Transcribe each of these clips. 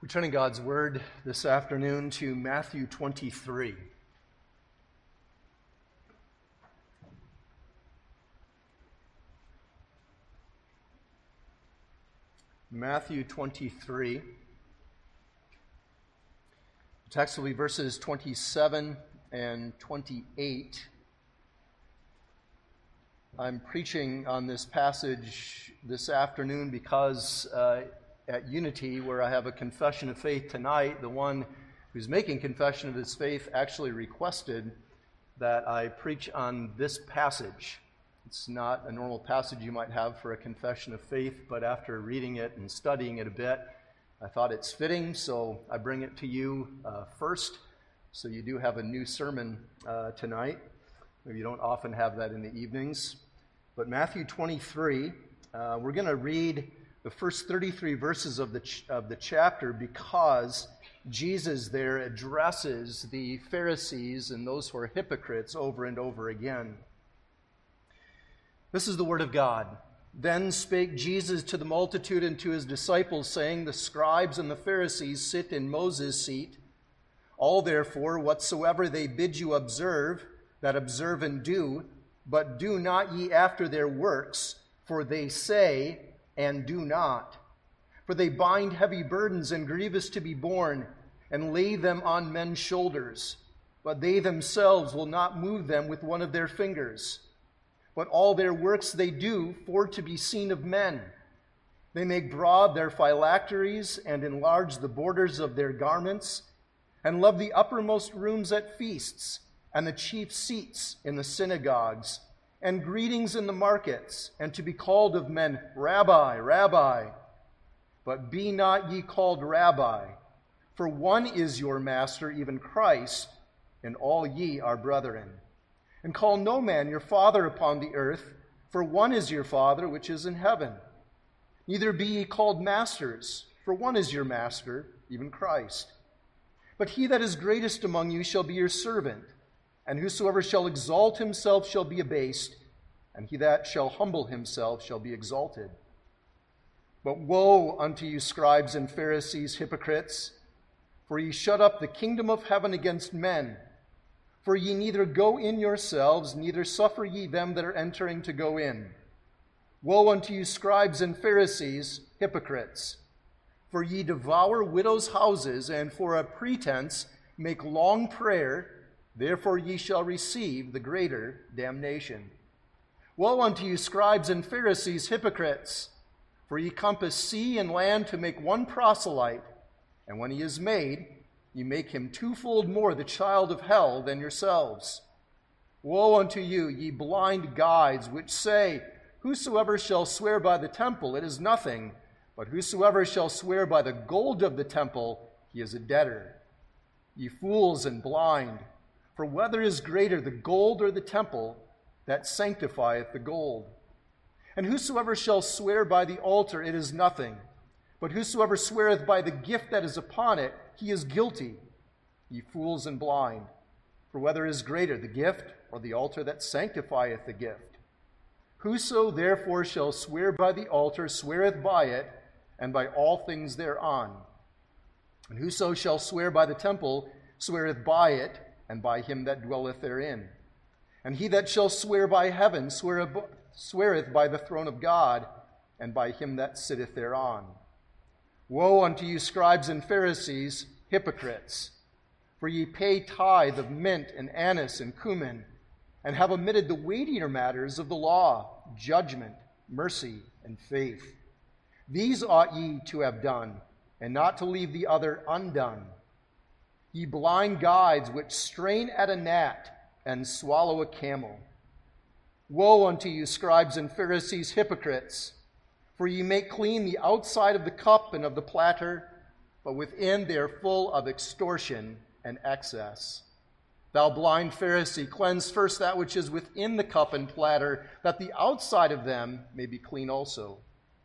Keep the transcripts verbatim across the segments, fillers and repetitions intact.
We're turning God's Word this afternoon to Matthew twenty-three. Matthew twenty-three. The text will be verses twenty-seven and twenty-eight. I'm preaching on this passage this afternoon because uh, at Unity, where I have a confession of faith tonight, the one who's making confession of his faith actually requested that I preach on this passage. It's not a normal passage you might have for a confession of faith, but after reading it and studying it a bit, I thought it's fitting, so I bring it to you uh, first. So you do have a new sermon uh, tonight. Maybe you don't often have that in the evenings. But Matthew twenty-three, uh, we're going to read the first thirty-three verses of the ch- of the chapter because Jesus there addresses the Pharisees and those who are hypocrites over and over again. This is the word of God. Then spake Jesus to the multitude and to his disciples, saying, The scribes and the Pharisees sit in Moses' seat. All therefore, whatsoever they bid you observe, that observe and do, but do not ye after their works, for they say, and do not. For they bind heavy burdens and grievous to be borne, and lay them on men's shoulders, but they themselves will not move them with one of their fingers. But all their works they do for to be seen of men. They make broad their phylacteries, and enlarge the borders of their garments, and love the uppermost rooms at feasts, and the chief seats in the synagogues, and greetings in the markets, and to be called of men, Rabbi, Rabbi. But be not ye called Rabbi, for one is your master, even Christ, and all ye are brethren. And call no man your father upon the earth, for one is your Father which is in heaven. Neither be ye called masters, for one is your master, even Christ. But he that is greatest among you shall be your servant. And whosoever shall exalt himself shall be abased, and he that shall humble himself shall be exalted. But woe unto you, scribes and Pharisees, hypocrites, for ye shut up the kingdom of heaven against men. For ye neither go in yourselves, neither suffer ye them that are entering to go in. Woe unto you, scribes and Pharisees, hypocrites, for ye devour widows' houses, and for a pretense make long prayer. Therefore ye shall receive the greater damnation. Woe unto you, scribes and Pharisees, hypocrites, for ye compass sea and land to make one proselyte, and when he is made, ye make him twofold more the child of hell than yourselves. Woe unto you, ye blind guides, which say, Whosoever shall swear by the temple, it is nothing, but whosoever shall swear by the gold of the temple, he is a debtor. Ye fools and blind, for whether is greater, the gold or the temple that sanctifieth the gold? And whosoever shall swear by the altar, it is nothing. But whosoever sweareth by the gift that is upon it, he is guilty. Ye fools and blind, for whether is greater, the gift or the altar that sanctifieth the gift? Whoso therefore shall swear by the altar sweareth by it, and by all things thereon. And whoso shall swear by the temple sweareth by it, and by him that dwelleth therein. And he that shall swear by heaven sweareth by the throne of God, and by him that sitteth thereon. Woe unto you, scribes and Pharisees, hypocrites, for ye pay tithe of mint and anise and cumin, and have omitted the weightier matters of the law, judgment, mercy, and faith. These ought ye to have done, and not to leave the other undone. Ye blind guides, which strain at a gnat and swallow a camel. Woe unto you, scribes and Pharisees, hypocrites, for ye make clean the outside of the cup and of the platter, but within they are full of extortion and excess. Thou blind Pharisee, cleanse first that which is within the cup and platter, that the outside of them may be clean also.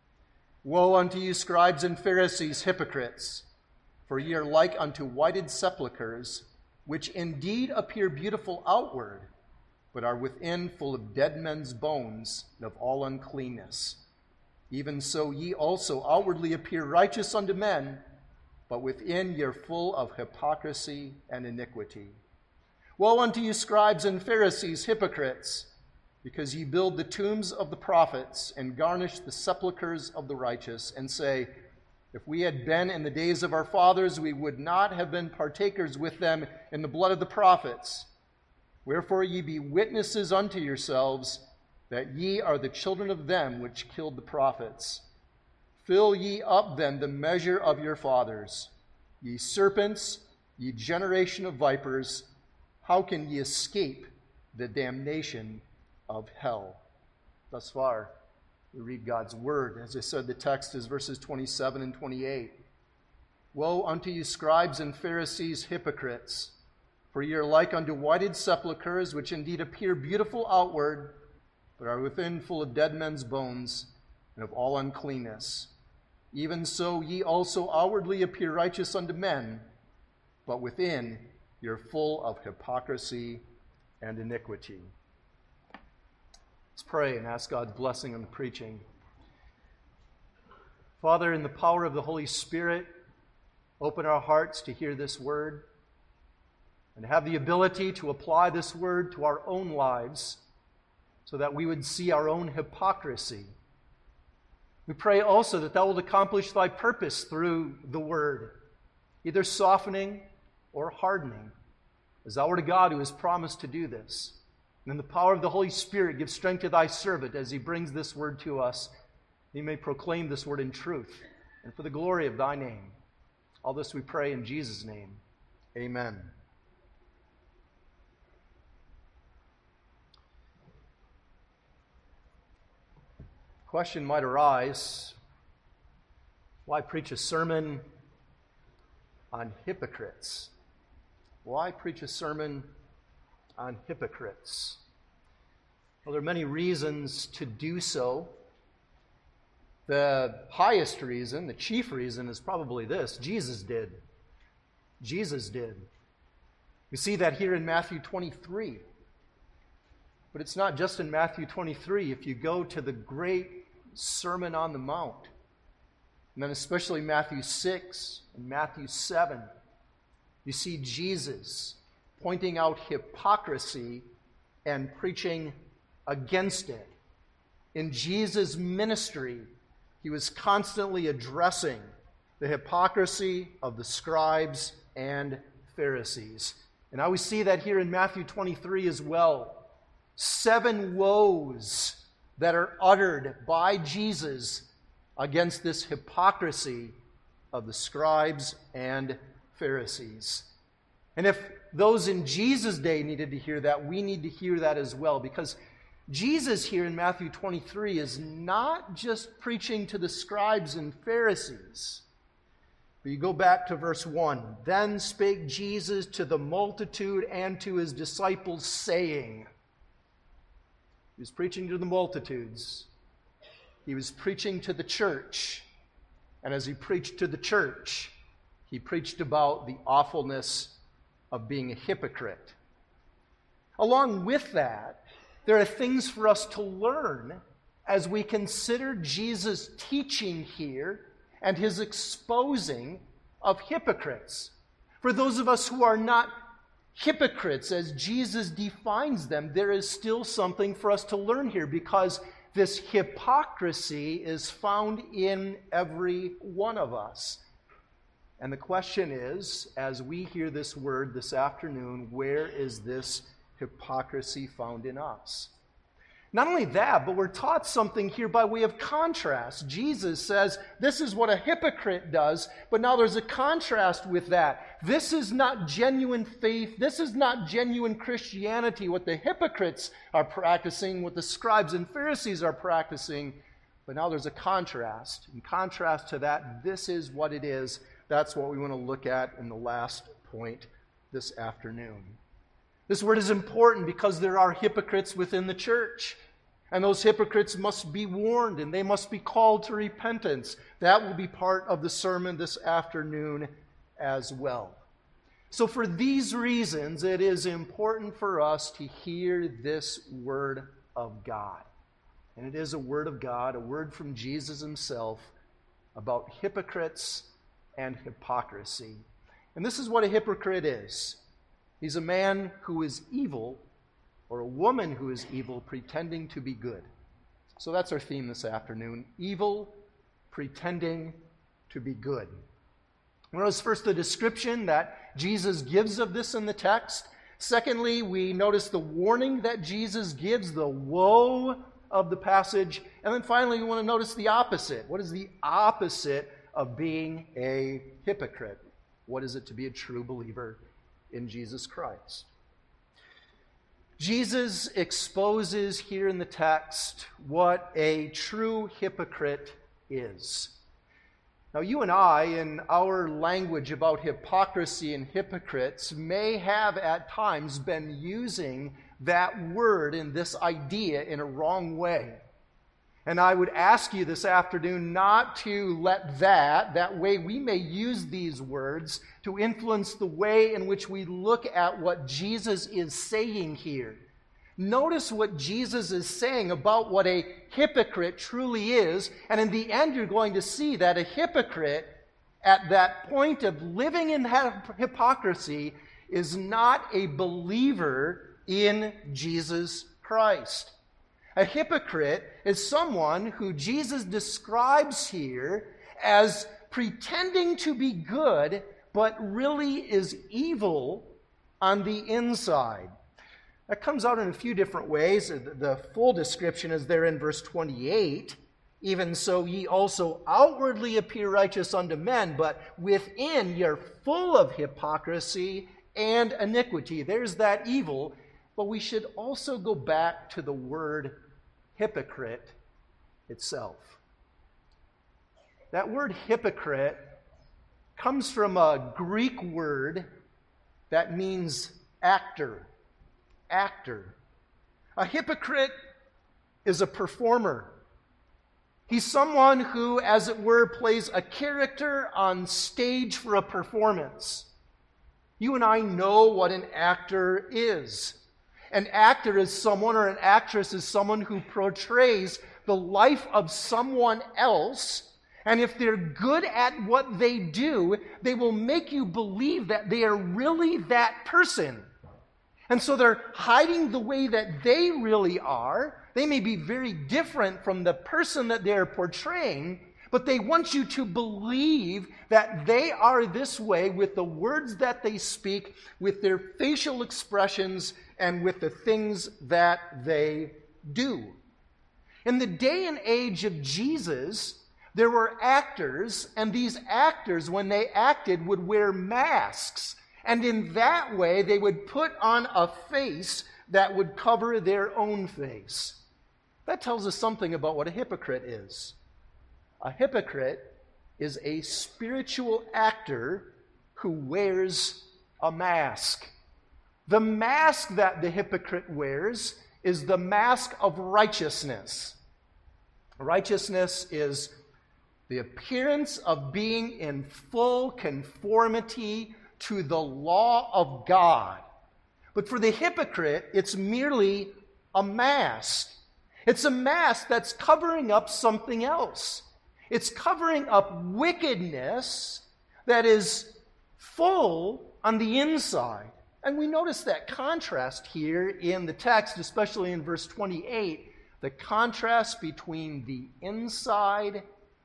Woe unto you, scribes and Pharisees, hypocrites, for ye are like unto whited sepulchres, which indeed appear beautiful outward, but are within full of dead men's bones and of all uncleanness. Even so ye also outwardly appear righteous unto men, but within you're full of hypocrisy and iniquity. Woe unto you, scribes and Pharisees, hypocrites, because ye build the tombs of the prophets and garnish the sepulchres of the righteous, and say, if we had been in the days of our fathers, we would not have been partakers with them in the blood of the prophets. Wherefore ye be witnesses unto yourselves that ye are the children of them which killed the prophets. Fill ye up then the measure of your fathers. Ye serpents, ye generation of vipers, how can ye escape the damnation of hell? Thus far, we read God's word. As I said, the text is verses twenty-seven and twenty-eight. Woe unto you, scribes and Pharisees, hypocrites! For ye are like unto whited sepulchres, which indeed appear beautiful outward, but are within full of dead men's bones and of all uncleanness. Even so ye also outwardly appear righteous unto men, but within you're full of hypocrisy and iniquity. Let's pray and ask God's blessing on the preaching. Father, in the power of the Holy Spirit, open our hearts to hear this word and have the ability to apply this word to our own lives so that we would see our own hypocrisy. We pray also that thou wilt accomplish thy purpose through the word, either softening or hardening, as thou art a God who has promised to do this. And in the power of the Holy Spirit, give strength to thy servant as he brings this word to us. He may proclaim this word in truth and for the glory of thy name. All this we pray in Jesus' name. Amen. Question might arise, why preach a sermon on hypocrites? Why preach a sermon on hypocrites? Well, there are many reasons to do so. The highest reason, the chief reason, is probably this: Jesus did. Jesus did. We see that here in Matthew twenty-three. But it's not just in Matthew twenty-three. If you go to the great Sermon on the Mount, and then especially Matthew six and Matthew seven, you see Jesus pointing out hypocrisy and preaching against it. In Jesus' ministry, he was constantly addressing the hypocrisy of the scribes and Pharisees. And now we see that here in Matthew twenty-three as well. Seven woes that are uttered by Jesus against this hypocrisy of the scribes and Pharisees. And if those in Jesus' day needed to hear that, we need to hear that as well, because Jesus here in Matthew twenty-three is not just preaching to the scribes and Pharisees. But you go back to verse one. Then spake Jesus to the multitude and to his disciples, saying. He was preaching to the multitudes. He was preaching to the church. And as he preached to the church, he preached about the awfulness of being a hypocrite. Along with that, there are things for us to learn as we consider Jesus' teaching here and his exposing of hypocrites. For those of us who are not hypocrites as Jesus defines them, there is still something for us to learn here, because this hypocrisy is found in every one of us. And the question is, as we hear this word this afternoon, where is this hypocrisy found in us? Not only that, but we're taught something here by way of contrast. Jesus says this is what a hypocrite does, but now there's a contrast with that. This is not genuine faith. This is not genuine Christianity, what the hypocrites are practicing, what the scribes and Pharisees are practicing. But now there's a contrast. In contrast to that, this is what it is. That's what we want to look at in the last point this afternoon. This word is important because there are hypocrites within the church. And those hypocrites must be warned and they must be called to repentance. That will be part of the sermon this afternoon as well. So for these reasons, it is important for us to hear this word of God. And it is a word of God, a word from Jesus himself about hypocrites and hypocrisy. And this is what a hypocrite is. He's a man who is evil, or a woman who is evil, pretending to be good. So that's our theme this afternoon. Evil, pretending to be good. Notice first the description that Jesus gives of this in the text. Secondly, we notice the warning that Jesus gives, the woe of the passage. And then finally, we want to notice the opposite. What is the opposite of being a hypocrite? What is it to be a true believer in Jesus Christ? Jesus exposes here in the text what a true hypocrite is. Now, you and I, in our language about hypocrisy and hypocrites, may have at times been using that word and this idea in a wrong way. And I would ask you this afternoon not to let that, that way we may use these words, to influence the way in which we look at what Jesus is saying here. Notice what Jesus is saying about what a hypocrite truly is, and in the end you're going to see that a hypocrite at that point of living in hypocrisy is not a believer in Jesus Christ. A hypocrite is someone who Jesus describes here as pretending to be good, but really is evil on the inside. That comes out in a few different ways. The full description is there in verse twenty-eight. Even so, ye also outwardly appear righteous unto men, but within you're full of hypocrisy and iniquity. There's that evil. But we should also go back to the word hypocrite itself. That word hypocrite comes from a Greek word that means actor. Actor. A hypocrite is a performer. He's someone who, as it were, plays a character on stage for a performance. You and I know what an actor is. An actor is someone, or an actress is someone who portrays the life of someone else. And if they're good at what they do, they will make you believe that they are really that person. And so they're hiding the way that they really are. They may be very different from the person that they're portraying, but they want you to believe that they are this way with the words that they speak, with their facial expressions, and with the things that they do. In the day and age of Jesus, there were actors, and these actors, when they acted, would wear masks. And in that way, they would put on a face that would cover their own face. That tells us something about what a hypocrite is. A hypocrite is a spiritual actor who wears a mask. The mask that the hypocrite wears is the mask of righteousness. Righteousness is the appearance of being in full conformity to the law of God. But for the hypocrite, it's merely a mask. It's a mask that's covering up something else. It's covering up wickedness that is full on the inside. And we notice that contrast here in the text, especially in verse twenty-eight, the contrast between the inside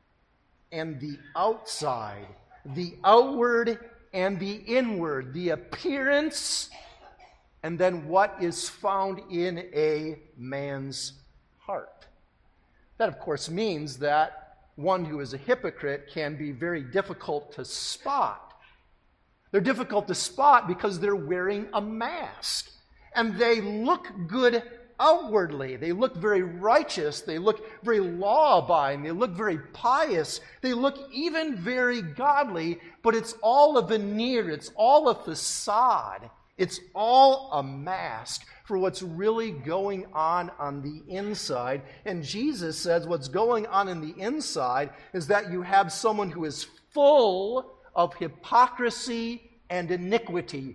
and the outside, the outward and the inward, the appearance, and then what is found in a man's heart. That, of course, means that one who is a hypocrite can be very difficult to spot. They're difficult to spot because they're wearing a mask, and they look good outwardly. They look very righteous. They look very law-abiding. They look very pious. They look even very godly, but it's all a veneer. It's all a facade. It's all a mask for what's really going on on the inside. And Jesus says what's going on in the inside is that you have someone who is full of hypocrisy and iniquity.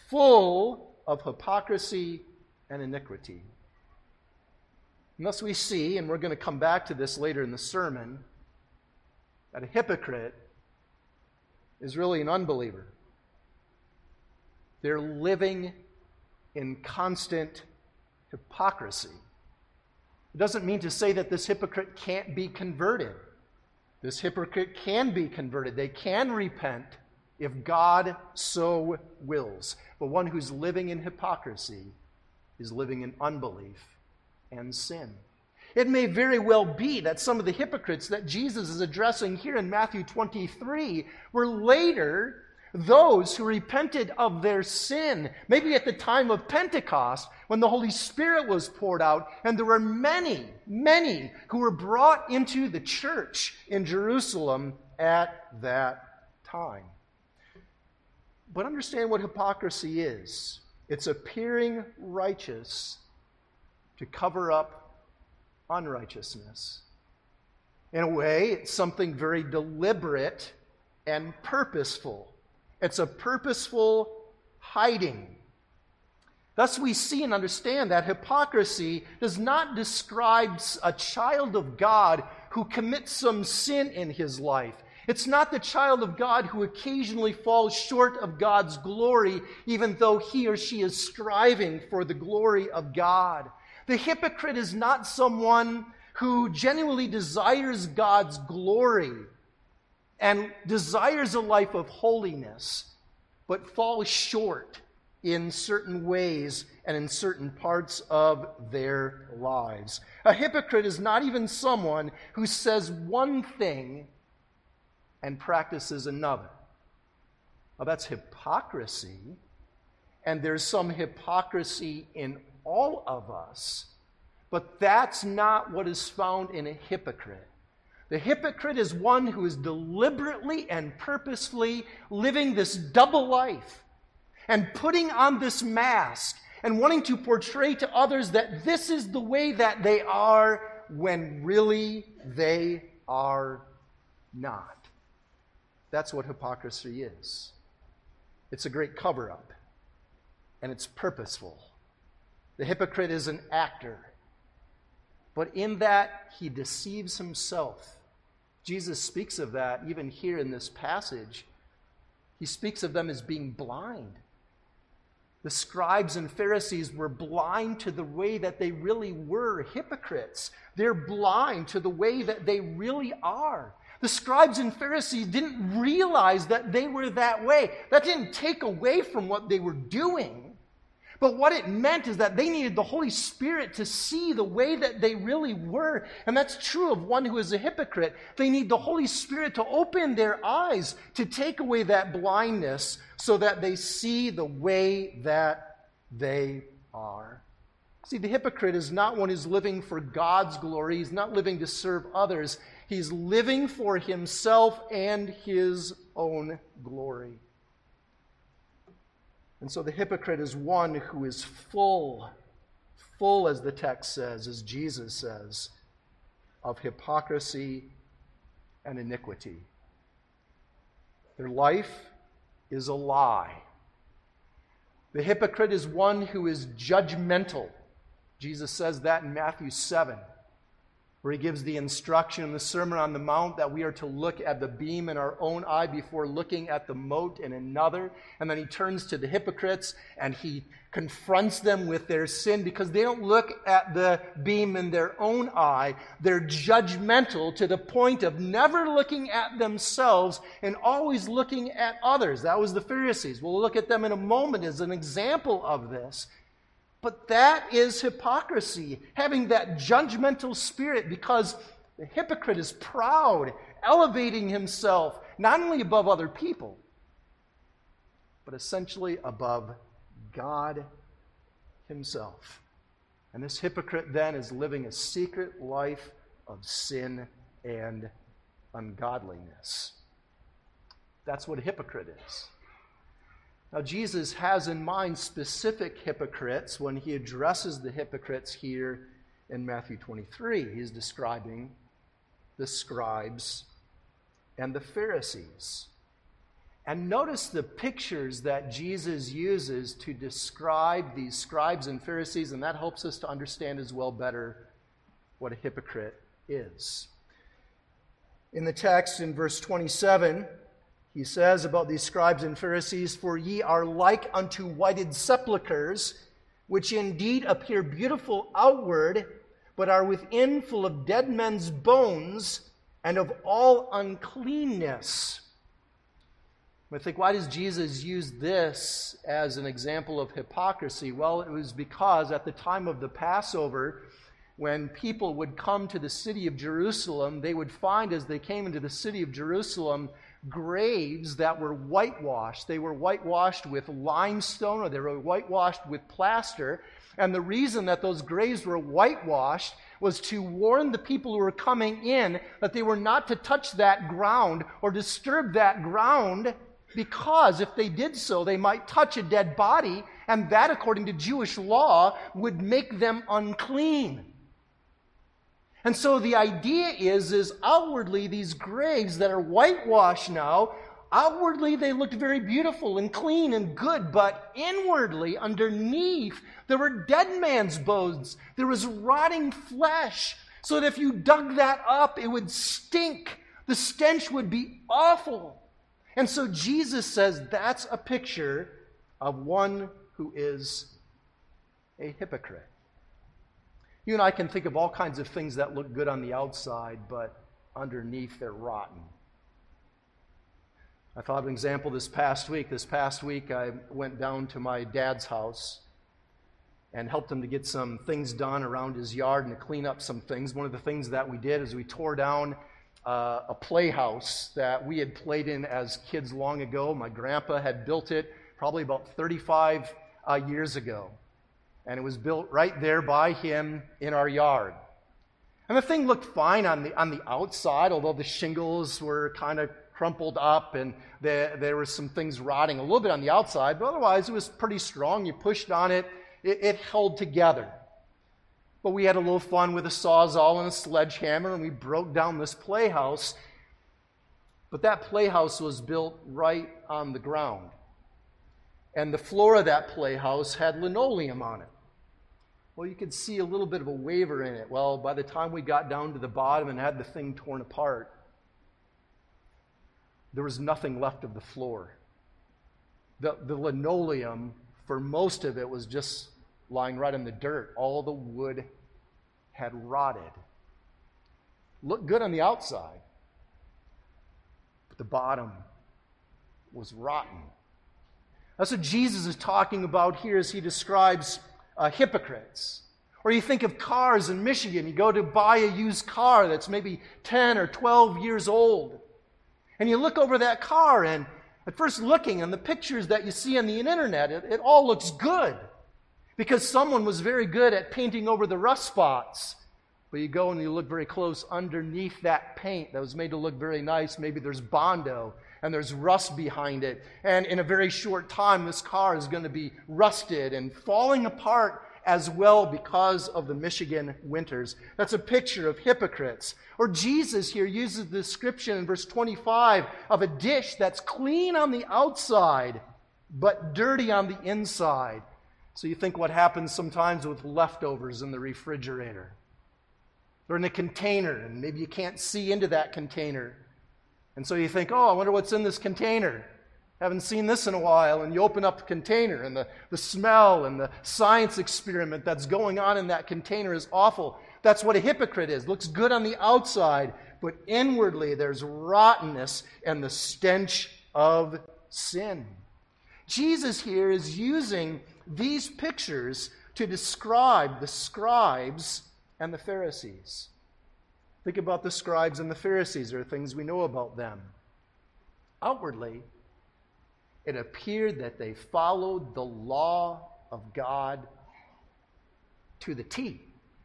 Full of hypocrisy and iniquity. And thus we see, and we're going to come back to this later in the sermon, that a hypocrite is really an unbeliever. They're living in constant hypocrisy. It doesn't mean to say that this hypocrite can't be converted. This hypocrite can be converted. They can repent if God so wills. But one who's living in hypocrisy is living in unbelief and sin. It may very well be that some of the hypocrites that Jesus is addressing here in Matthew twenty-three were later those who repented of their sin, maybe at the time of Pentecost, when the Holy Spirit was poured out, and there were many, many who were brought into the church in Jerusalem at that time. But understand what hypocrisy is. It's appearing righteous to cover up unrighteousness. In a way, it's something very deliberate and purposeful. It's a purposeful hiding. Thus, we see and understand that hypocrisy does not describe a child of God who commits some sin in his life. It's not the child of God who occasionally falls short of God's glory, even though he or she is striving for the glory of God. The hypocrite is not someone who genuinely desires God's glory and desires a life of holiness, but falls short in certain ways and in certain parts of their lives. A hypocrite is not even someone who says one thing and practices another. Well, that's hypocrisy, and there's some hypocrisy in all of us, but that's not what is found in a hypocrite. The hypocrite is one who is deliberately and purposefully living this double life and putting on this mask and wanting to portray to others that this is the way that they are when really they are not. That's what hypocrisy is. It's a great cover-up, and it's purposeful. The hypocrite is an actor, but in that he deceives himself. Jesus speaks of that even here in this passage. He speaks of them as being blind. The scribes and Pharisees were blind to the way that they really were hypocrites. They're blind to the way that they really are. The scribes and Pharisees didn't realize that they were that way. That didn't take away from what they were doing. But what it meant is that they needed the Holy Spirit to see the way that they really were. And that's true of one who is a hypocrite. They need the Holy Spirit to open their eyes, to take away that blindness so that they see the way that they are. See, the hypocrite is not one who's living for God's glory. He's not living to serve others. He's living for himself and his own glory. And so the hypocrite is one who is full, full as the text says, as Jesus says, of hypocrisy and iniquity. Their life is a lie. The hypocrite is one who is judgmental. Jesus says that in Matthew seven, where he gives the instruction in the Sermon on the Mount that we are to look at the beam in our own eye before looking at the mote in another. And then he turns to the hypocrites and he confronts them with their sin because they don't look at the beam in their own eye. They're judgmental to the point of never looking at themselves and always looking at others. That was the Pharisees. We'll look at them in a moment as an example of this. But that is hypocrisy, having that judgmental spirit, because the hypocrite is proud, elevating himself not only above other people, but essentially above God himself. And this hypocrite then is living a secret life of sin and ungodliness. That's what a hypocrite is. Now, Jesus has in mind specific hypocrites when he addresses the hypocrites here in Matthew twenty-three. He's describing the scribes and the Pharisees. And notice the pictures that Jesus uses to describe these scribes and Pharisees, and that helps us to understand as well better what a hypocrite is. In the text in verse twenty-seven, He says about these scribes and Pharisees, "For ye are like unto whited sepulchres, which indeed appear beautiful outward, but are within full of dead men's bones and of all uncleanness." I think, why does Jesus use this as an example of hypocrisy? Well, it was because at the time of the Passover, when people would come to the city of Jerusalem, they would find as they came into the city of Jerusalem graves that were whitewashed. They were whitewashed with limestone, or they were whitewashed with plaster. And the reason that those graves were whitewashed was to warn the people who were coming in that they were not to touch that ground or disturb that ground, because if they did so, they might touch a dead body, and that, according to Jewish law, would make them unclean. And so the idea is, is outwardly these graves that are whitewashed now, outwardly they looked very beautiful and clean and good, but inwardly, underneath, there were dead man's bones. There was rotting flesh, so that if you dug that up, it would stink. The stench would be awful. And so Jesus says that's a picture of one who is a hypocrite. You and I can think of all kinds of things that look good on the outside, but underneath they're rotten. I thought of an example this past week. This past week I went down to my dad's house and helped him to get some things done around his yard and to clean up some things. One of the things that we did is we tore down uh, a playhouse that we had played in as kids long ago. My grandpa had built it probably about thirty-five uh, years ago. And it was built right there by him in our yard. And the thing looked fine on the on the outside, although the shingles were kind of crumpled up and there, there were some things rotting a little bit on the outside, but otherwise it was pretty strong. You pushed on it, it, it held together. But we had a little fun with a sawzall and a sledgehammer, and we broke down this playhouse. But that playhouse was built right on the ground. And the floor of that playhouse had linoleum on it. Well, you could see a little bit of a waver in it. Well, by the time we got down to the bottom and had the thing torn apart, there was nothing left of the floor. The, the linoleum, for most of it, was just lying right in the dirt. All the wood had rotted. Looked good on the outside, but the bottom was rotten. That's what Jesus is talking about here as he describes uh, hypocrites. Or you think of cars in Michigan. You go to buy a used car that's maybe ten or twelve years old. And you look over that car, and at first looking on the pictures that you see on the internet, it, it all looks good. Because someone was very good at painting over the rust spots. But you go and you look very close underneath that paint that was made to look very nice. Maybe there's Bondo and there's rust behind it. And in a very short time, this car is going to be rusted and falling apart as well because of the Michigan winters. That's a picture of hypocrites. Or Jesus here uses the description in verse twenty-five of a dish that's clean on the outside, but dirty on the inside. So you think what happens sometimes with leftovers in the refrigerator. They're in a container, and maybe you can't see into that container. And so you think, oh, I wonder what's in this container. Haven't seen this in a while. And you open up the container, and the, the smell and the science experiment that's going on in that container is awful. That's what a hypocrite is. Looks good on the outside, but inwardly there's rottenness and the stench of sin. Jesus here is using these pictures to describe the scribes and the Pharisees. Think about the scribes and the Pharisees. There are things we know about them. Outwardly, it appeared that they followed the law of God to the T.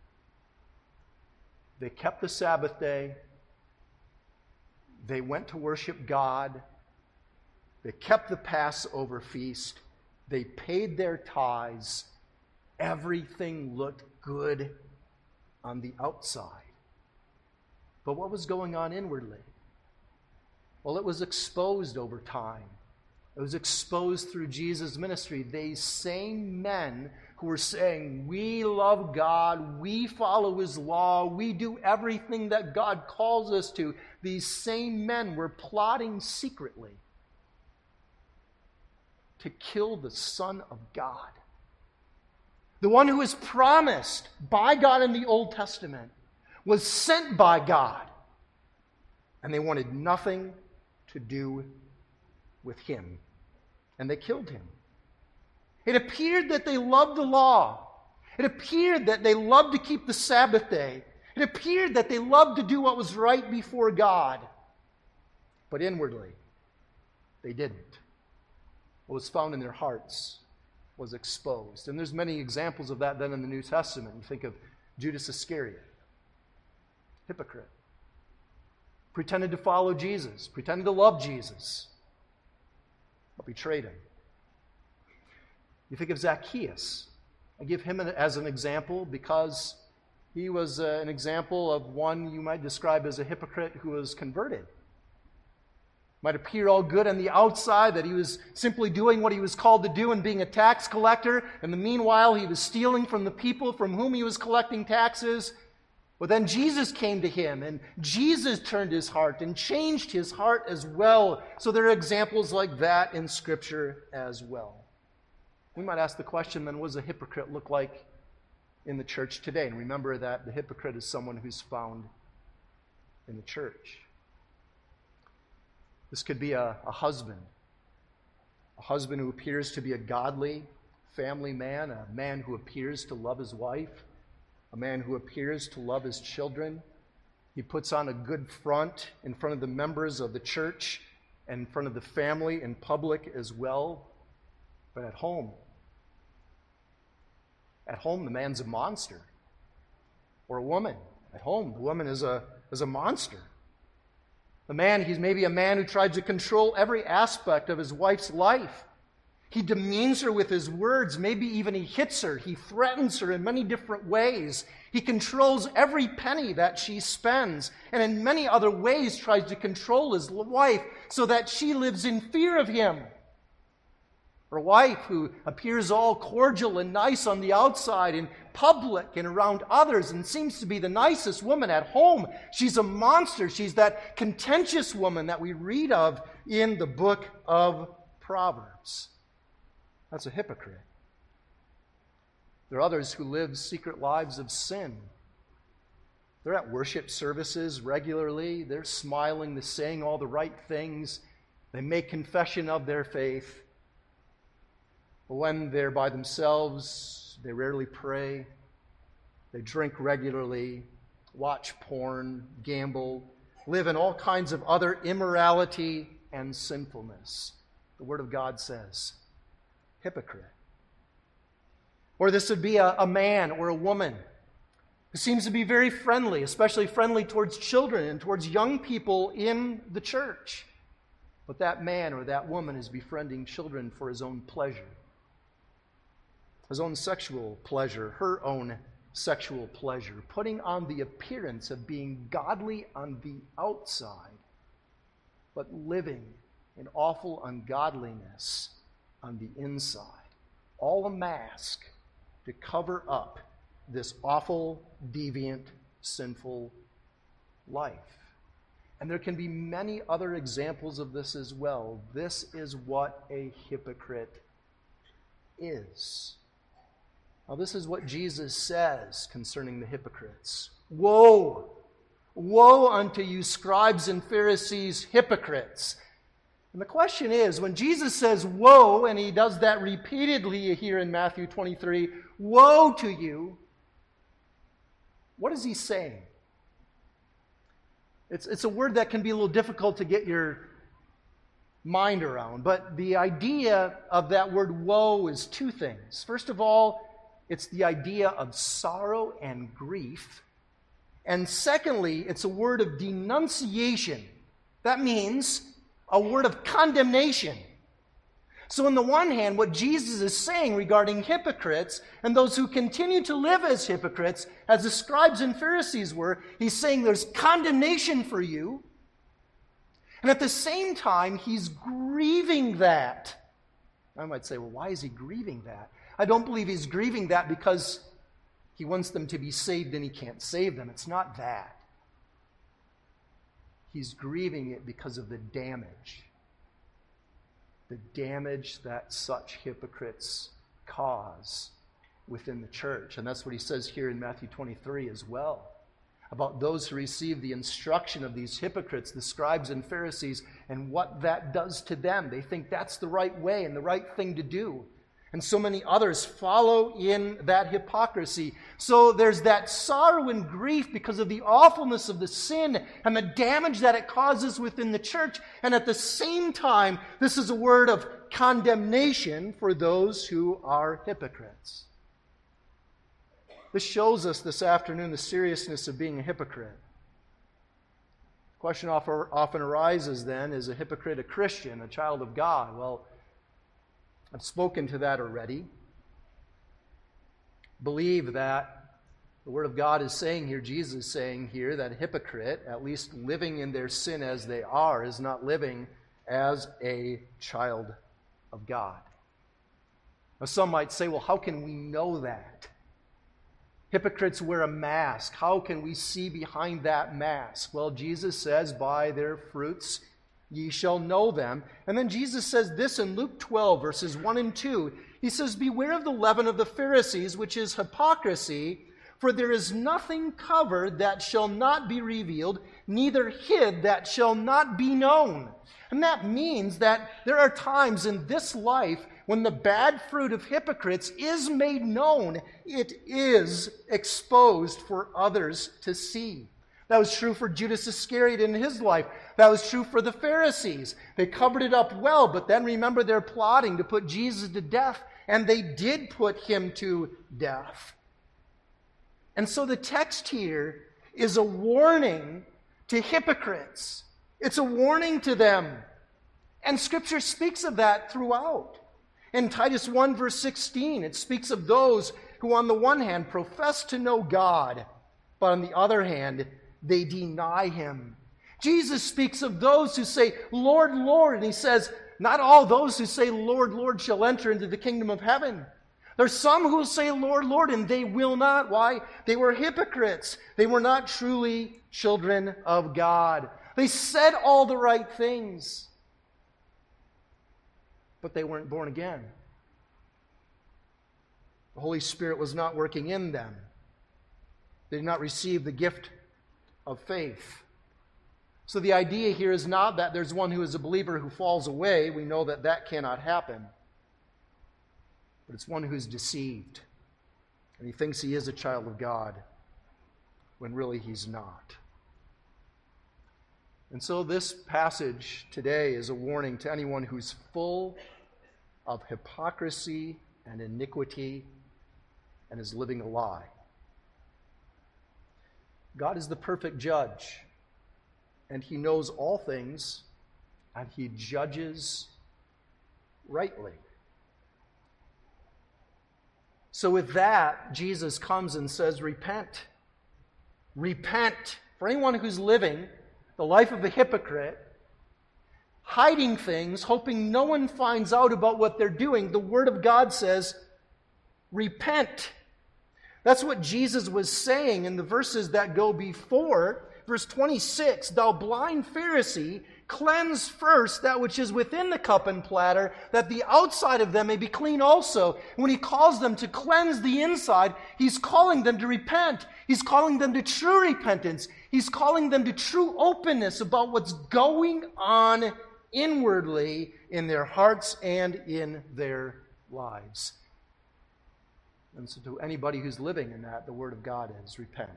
They kept the Sabbath day. They went to worship God. They kept the Passover feast. They paid their tithes. Everything looked good on the outside. But what was going on inwardly? Well, it was exposed over time. It was exposed through Jesus' ministry. These same men who were saying, we love God, we follow His law, we do everything that God calls us to, these same men were plotting secretly to kill the Son of God. The one who is promised by God in the Old Testament was sent by God. And they wanted nothing to do with him. And they killed him. It appeared that they loved the law. It appeared that they loved to keep the Sabbath day. It appeared that they loved to do what was right before God. But inwardly, they didn't. What was found in their hearts was exposed. And there's many examples of that then in the New Testament. You think of Judas Iscariot, hypocrite. Pretended to follow Jesus, pretended to love Jesus, but betrayed him. You think of Zacchaeus. I give him as an example because he was uh, an example of one you might describe as a hypocrite who was converted. Might appear all good on the outside, that he was simply doing what he was called to do and being a tax collector, and in the meanwhile he was stealing from the people from whom he was collecting taxes. But then Jesus came to him, and Jesus turned his heart and changed his heart as well. So there are examples like that in Scripture as well. We might ask the question then, what does a hypocrite look like in the church today? And remember that the hypocrite is someone who's found in the church. This could be a, a husband, a husband who appears to be a godly family man, a man who appears to love his wife, a man who appears to love his children. He puts on a good front in front of the members of the church and in front of the family in public as well. But at home, at home the man's a monster. Or a woman. At home, the woman is a, is a monster. The man, he's maybe a man who tries to control every aspect of his wife's life. He demeans her with his words. Maybe even he hits her. He threatens her in many different ways. He controls every penny that she spends. And in many other ways tries to control his wife so that she lives in fear of him. Or a wife who appears all cordial and nice on the outside in public and around others and seems to be the nicest woman at home. She's a monster. She's that contentious woman that we read of in the book of Proverbs. That's a hypocrite. There are others who live secret lives of sin. They're at worship services regularly. They're smiling, they're saying all the right things. They make confession of their faith. But when they're by themselves, they rarely pray. They drink regularly, watch porn, gamble, live in all kinds of other immorality and sinfulness. The Word of God says, hypocrite. Or this would be a, a man or a woman who seems to be very friendly, especially friendly towards children and towards young people in the church. But that man or that woman is befriending children for his own pleasure, his own sexual pleasure, her own sexual pleasure, putting on the appearance of being godly on the outside, but living in awful ungodliness on the inside. All a mask to cover up this awful, deviant, sinful life. And there can be many other examples of this as well. This is what a hypocrite is. Now, this is what Jesus says concerning the hypocrites. Woe! Woe unto you, scribes and Pharisees, hypocrites! And the question is, when Jesus says woe, and he does that repeatedly here in Matthew twenty-three, woe to you, what is he saying? It's, it's a word that can be a little difficult to get your mind around, but the idea of that word woe is two things. First of all, it's the idea of sorrow and grief. And secondly, it's a word of denunciation. That means a word of condemnation. So on the one hand, what Jesus is saying regarding hypocrites and those who continue to live as hypocrites, as the scribes and Pharisees were, he's saying there's condemnation for you. And at the same time, he's grieving that. I might say, well, why is he grieving that? I don't believe he's grieving that because he wants them to be saved and he can't save them. It's not that. He's grieving it because of the damage the damage that such hypocrites cause within the church. And that's what he says here in Matthew twenty-three as well, about those who receive the instruction of these hypocrites, the scribes and Pharisees, and what that does to them. They think that's the right way and the right thing to do. And so many others follow in that hypocrisy. So there's that sorrow and grief because of the awfulness of the sin and the damage that it causes within the church. And at the same time, this is a word of condemnation for those who are hypocrites. This shows us this afternoon the seriousness of being a hypocrite. The question often arises then, is a hypocrite a Christian, a child of God? Well, I've spoken to that already. Believe that the Word of God is saying here, Jesus is saying here, that a hypocrite, at least living in their sin as they are, is not living as a child of God. Now, some might say, well, how can we know that? Hypocrites wear a mask. How can we see behind that mask? Well, Jesus says, by their fruits ye shall know them. And then Jesus says this in Luke twelve, verses one and two. He says, beware of the leaven of the Pharisees, which is hypocrisy, for there is nothing covered that shall not be revealed, neither hid that shall not be known. And that means that there are times in this life when the bad fruit of hypocrites is made known, it is exposed for others to see. That was true for Judas Iscariot in his life. That was true for the Pharisees. They covered it up well, but then remember they're plotting to put Jesus to death, and they did put him to death. And so the text here is a warning to hypocrites. It's a warning to them. And Scripture speaks of that throughout. In Titus one, verse sixteen, it speaks of those who on the one hand profess to know God, but on the other hand, they deny him. Jesus speaks of those who say, Lord, Lord, and he says, not all those who say, Lord, Lord, shall enter into the kingdom of heaven. There's some who will say, Lord, Lord, and they will not. Why? They were hypocrites. They were not truly children of God. They said all the right things, but they weren't born again. The Holy Spirit was not working in them. They did not receive the gift of faith. So the idea here is not that there's one who is a believer who falls away. We know that that cannot happen. But it's one who's deceived. And he thinks he is a child of God when really he's not. And so this passage today is a warning to anyone who's full of hypocrisy and iniquity and is living a lie. God is the perfect judge, and he knows all things, and he judges rightly. So with that, Jesus comes and says, repent. Repent. For anyone who's living the life of a hypocrite, hiding things, hoping no one finds out about what they're doing, the Word of God says, repent. That's what Jesus was saying in the verses that go before. Verse twenty-six, thou blind Pharisee, cleanse first that which is within the cup and platter, that the outside of them may be clean also. When he calls them to cleanse the inside, he's calling them to repent. He's calling them to true repentance. He's calling them to true openness about what's going on inwardly in their hearts and in their lives. And so to anybody who's living in that, the Word of God is repent.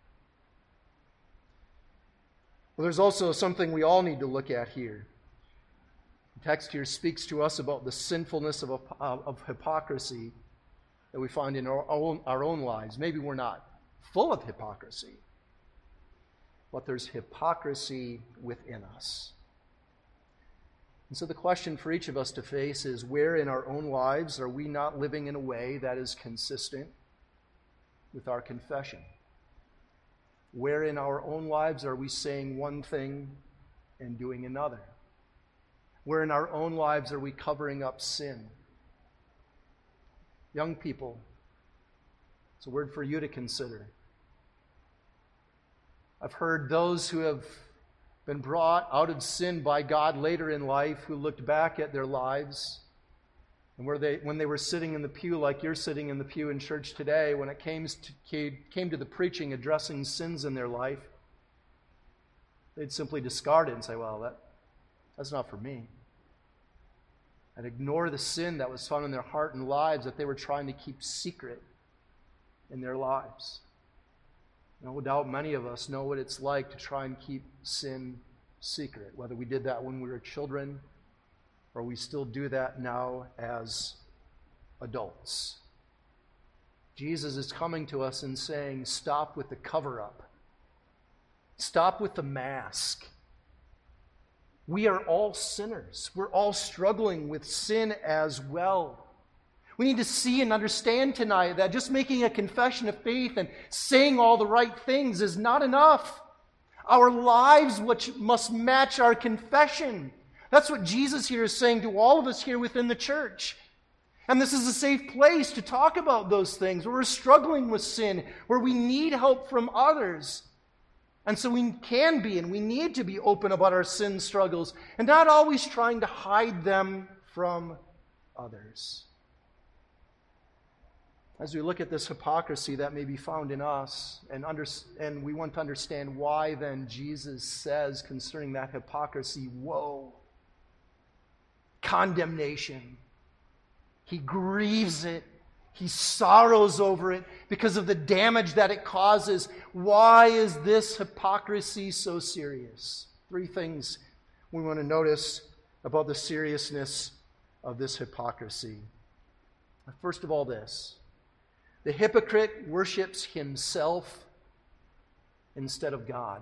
Well, there's also something we all need to look at here. The text here speaks to us about the sinfulness of, of hypocrisy that we find in our own, our own lives. Maybe we're not full of hypocrisy, but there's hypocrisy within us. And so the question for each of us to face is, where in our own lives are we not living in a way that is consistent with our confession? Where in our own lives are we saying one thing and doing another? Where in our own lives are we covering up sin? Young people, it's a word for you to consider. I've heard those who have been brought out of sin by God later in life, who looked back at their lives, and where they, when they were sitting in the pew like you're sitting in the pew in church today, when it came to, came to the preaching addressing sins in their life, they'd simply discard it and say, well, that, that's not for me. And ignore the sin that was found in their heart and lives that they were trying to keep secret in their lives. No doubt many of us know what it's like to try and keep sin secret, whether we did that when we were children or we still do that now as adults. Jesus is coming to us and saying, stop with the cover-up. Stop with the mask. We are all sinners. We're all struggling with sin as well. We need to see and understand tonight that just making a confession of faith and saying all the right things is not enough. Our lives which must match our confession. That's what Jesus here is saying to all of us here within the church. And this is a safe place to talk about those things, where we're struggling with sin, where we need help from others. And so we can be and we need to be open about our sin struggles and not always trying to hide them from others. As we look at this hypocrisy that may be found in us, and, under, and we want to understand why then Jesus says concerning that hypocrisy, woe, condemnation. He grieves it. He sorrows over it because of the damage that it causes. Why is this hypocrisy so serious? Three things we want to notice about the seriousness of this hypocrisy. First of all, this. The hypocrite worships himself instead of God.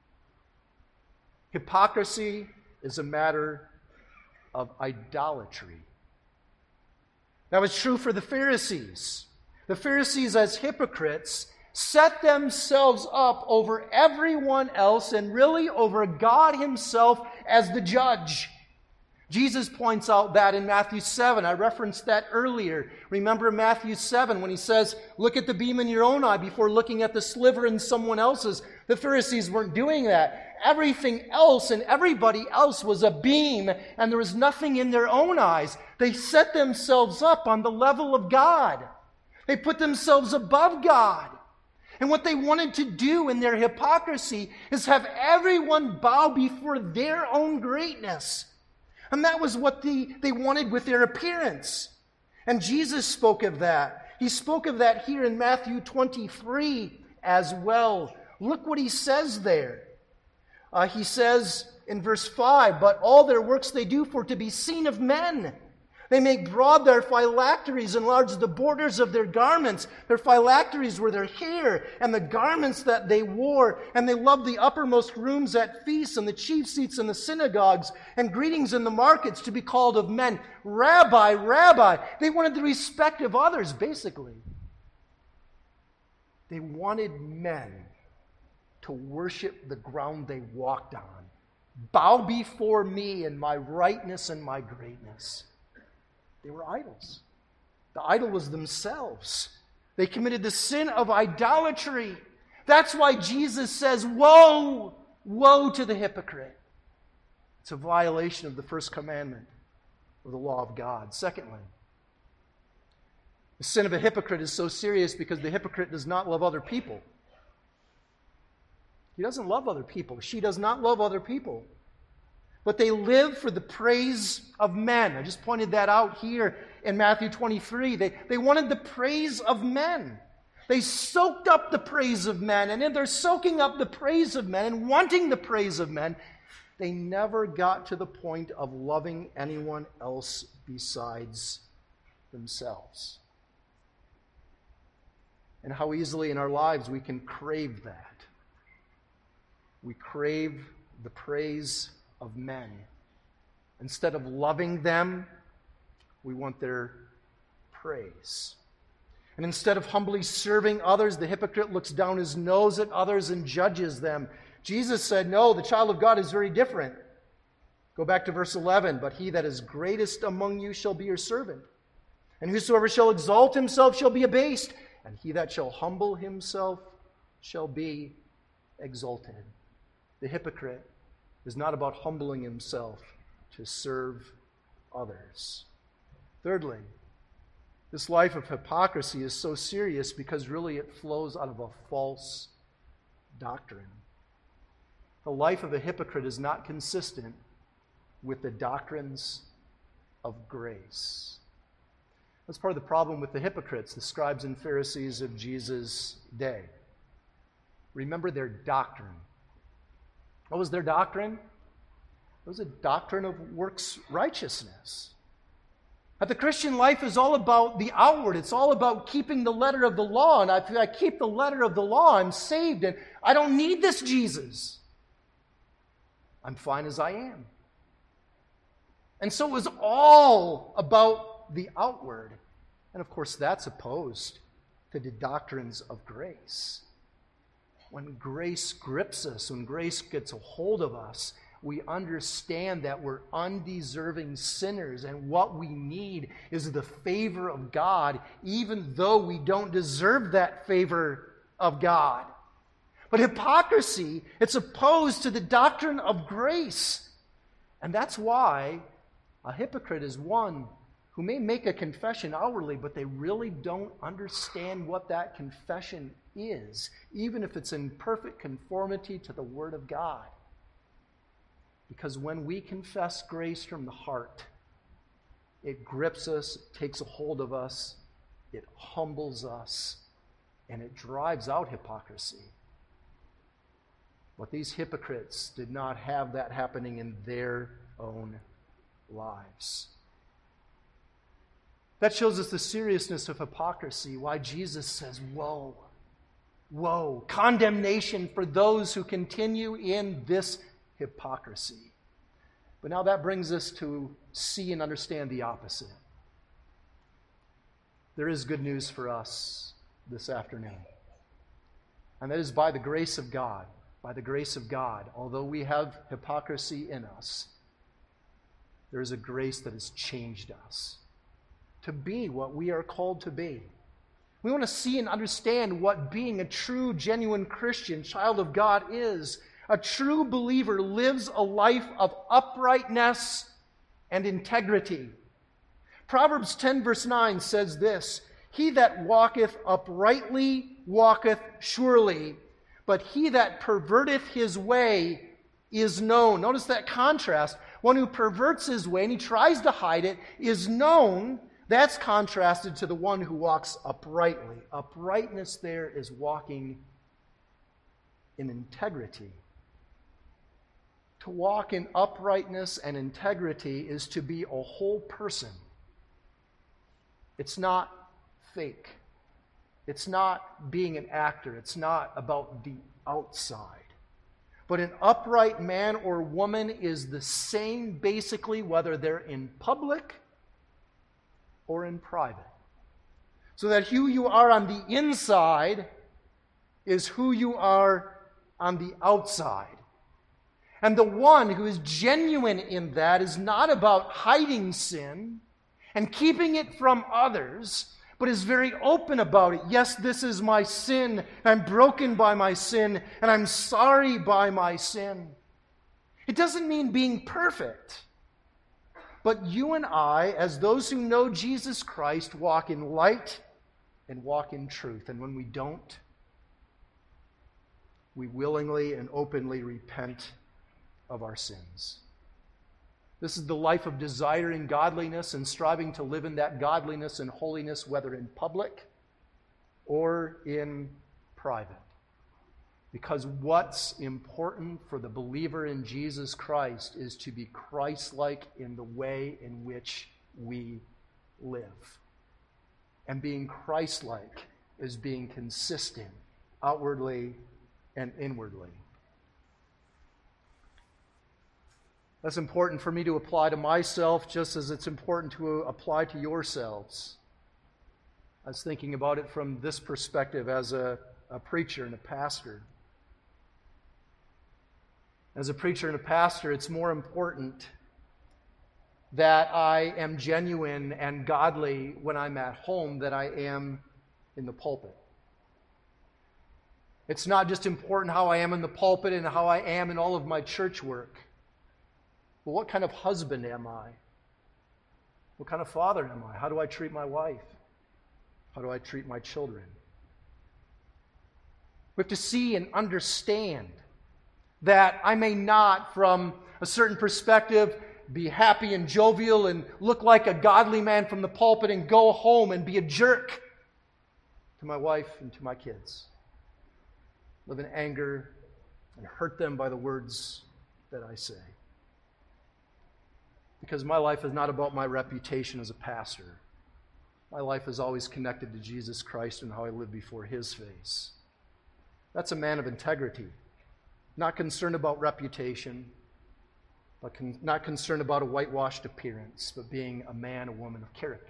Hypocrisy is a matter of idolatry. That was true for the Pharisees. The Pharisees, as hypocrites, set themselves up over everyone else and really over God himself as the judge. Jesus points out that in Matthew seven. I referenced that earlier. Remember Matthew seven when he says, look at the beam in your own eye before looking at the sliver in someone else's. The Pharisees weren't doing that. Everything else and everybody else was a beam, and there was nothing in their own eyes. They set themselves up on the level of God. They put themselves above God. And what they wanted to do in their hypocrisy is have everyone bow before their own greatness. And that was what the, they wanted with their appearance. And Jesus spoke of that. He spoke of that here in Matthew twenty-three as well. Look what he says there. Uh, he says in verse five, but all their works they do for to be seen of men. They make broad their phylacteries, enlarge the borders of their garments. Their phylacteries were their hair and the garments that they wore. And they loved the uppermost rooms at feasts and the chief seats in the synagogues and greetings in the markets to be called of men, Rabbi, Rabbi. They wanted the respect of others, basically. They wanted men to worship the ground they walked on. Bow before me in my rightness and my greatness. They were idols. The idol was themselves. They committed the sin of idolatry. That's why Jesus says, woe, woe to the hypocrite. It's a violation of the first commandment of the law of God. Secondly, the sin of a hypocrite is so serious because the hypocrite does not love other people. He doesn't love other people. She does not love other people. But they live for the praise of men. I just pointed that out here in Matthew twenty-three. They, they wanted the praise of men. They soaked up the praise of men. And in their soaking up the praise of men and wanting the praise of men, they never got to the point of loving anyone else besides themselves. And how easily in our lives we can crave that. We crave the praise of men. Instead of loving them, we want their praise. And instead of humbly serving others, the hypocrite looks down his nose at others and judges them. Jesus said, no, the child of God is very different. Go back to verse eleven. But he that is greatest among you shall be your servant. And whosoever shall exalt himself shall be abased. And he that shall humble himself shall be exalted. The hypocrite is not about humbling himself to serve others. Thirdly, this life of hypocrisy is so serious because really it flows out of a false doctrine. The life of a hypocrite is not consistent with the doctrines of grace. That's part of the problem with the hypocrites, the scribes and Pharisees of Jesus' day. Remember their doctrine. What was their doctrine? It was a doctrine of works righteousness. But the Christian life is all about the outward. It's all about keeping the letter of the law. And if I keep the letter of the law, I'm saved. And I don't need this Jesus. I'm fine as I am. And so it was all about the outward. And of course, that's opposed to the doctrines of grace. When grace grips us, when grace gets a hold of us, we understand that we're undeserving sinners, and what we need is the favor of God, even though we don't deserve that favor of God. But hypocrisy, it's opposed to the doctrine of grace. And that's why a hypocrite is one who may make a confession outwardly, but they really don't understand what that confession is, even if it's in perfect conformity to the Word of God. Because when we confess grace from the heart, it grips us, it takes a hold of us, it humbles us, and it drives out hypocrisy. But these hypocrites did not have that happening in their own lives. That shows us the seriousness of hypocrisy, why Jesus says, woe, woe, condemnation for those who continue in this hypocrisy. But now that brings us to see and understand the opposite. There is good news for us this afternoon. And that is by the grace of God. By the grace of God, although we have hypocrisy in us, there is a grace that has changed us to be what we are called to be. We want to see and understand what being a true, genuine Christian, child of God is. A true believer lives a life of uprightness and integrity. Proverbs ten verse nine says this, "He that walketh uprightly walketh surely, but he that perverteth his way is known." Notice that contrast. One who perverts his way and he tries to hide it is known. That's contrasted to the one who walks uprightly. Uprightness there is walking in integrity. To walk in uprightness and integrity is to be a whole person. It's not fake. It's not being an actor. It's not about the outside. But an upright man or woman is the same basically whether they're in public or in private. So that who you are on the inside is who you are on the outside. And the one who is genuine in that is not about hiding sin and keeping it from others, but is very open about it. Yes, this is my sin. I'm broken by my sin, and I'm sorry by my sin. It doesn't mean being perfect. But you and I, as those who know Jesus Christ, walk in light and walk in truth. And when we don't, we willingly and openly repent of our sins. This is the life of desiring godliness and striving to live in that godliness and holiness, whether in public or in private. Because what's important for the believer in Jesus Christ is to be Christ-like in the way in which we live. And being Christ-like is being consistent outwardly and inwardly. That's important for me to apply to myself, just as it's important to apply to yourselves. I was thinking about it from this perspective as a, a preacher and a pastor. As a preacher and a pastor, it's more important that I am genuine and godly when I'm at home than I am in the pulpit. It's not just important how I am in the pulpit and how I am in all of my church work. Well, what kind of husband am I? What kind of father am I? How do I treat my wife? How do I treat my children? We have to see and understand that I may not, from a certain perspective, be happy and jovial and look like a godly man from the pulpit and go home and be a jerk to my wife and to my kids. Live in anger and hurt them by the words that I say. Because my life is not about my reputation as a pastor. My life is always connected to Jesus Christ and how I live before His face. That's a man of integrity. Not concerned about reputation, but con- not concerned about a whitewashed appearance, but being a man, a woman of character.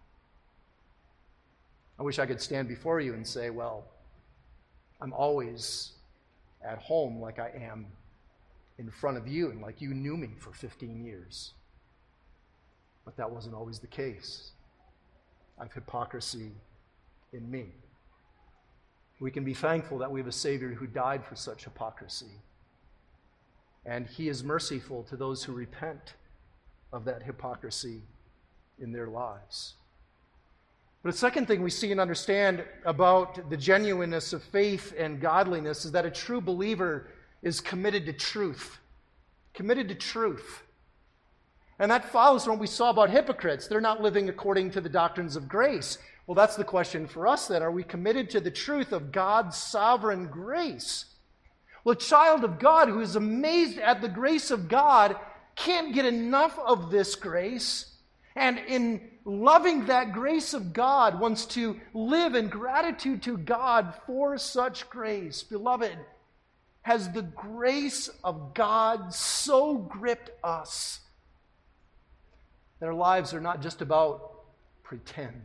I wish I could stand before you and say, well, I'm always at home like I am in front of you and like you knew me for fifteen years. But that wasn't always the case. I have hypocrisy in me. We can be thankful that we have a Savior who died for such hypocrisy. And He is merciful to those who repent of that hypocrisy in their lives. But the second thing we see and understand about the genuineness of faith and godliness is that a true believer is committed to truth. Committed to truth. And that follows from what we saw about hypocrites. They're not living according to the doctrines of grace. Well, that's the question for us then. Are we committed to the truth of God's sovereign grace? Well, a child of God who is amazed at the grace of God can't get enough of this grace. And in loving that grace of God, wants to live in gratitude to God for such grace. Beloved, has the grace of God so gripped us that our lives are not just about pretend,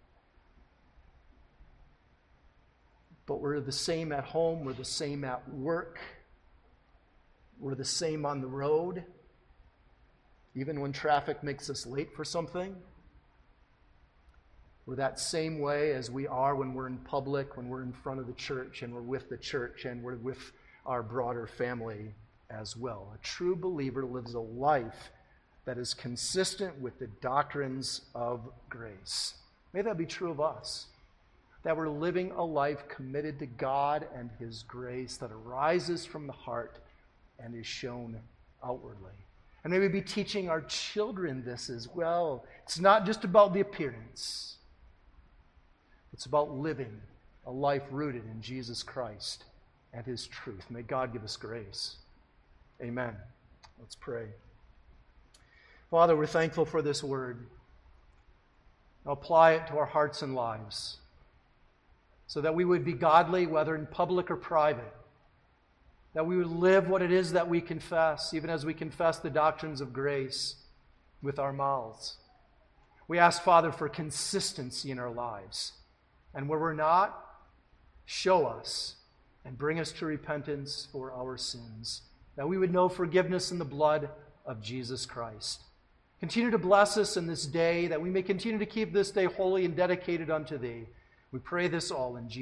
but we're the same at home, we're the same at work, we're the same on the road, even when traffic makes us late for something. We're that same way as we are when we're in public, when we're in front of the church, and we're with the church, and we're with our broader family as well. A true believer lives a life that is consistent with the doctrines of grace. May that be true of us, that we're living a life committed to God and His grace that arises from the heart and is shown outwardly. And may we be teaching our children this as well. It's not just about the appearance. It's about living a life rooted in Jesus Christ and His truth. May God give us grace. Amen. Let's pray. Father, we're thankful for this word. Apply it to our hearts and lives so that we would be godly, whether in public or private. That we would live what it is that we confess, even as we confess the doctrines of grace with our mouths. We ask, Father, for consistency in our lives. And where we're not, show us and bring us to repentance for our sins, that we would know forgiveness in the blood of Jesus Christ. Continue to bless us in this day, that we may continue to keep this day holy and dedicated unto Thee. We pray this all in Jesus' name.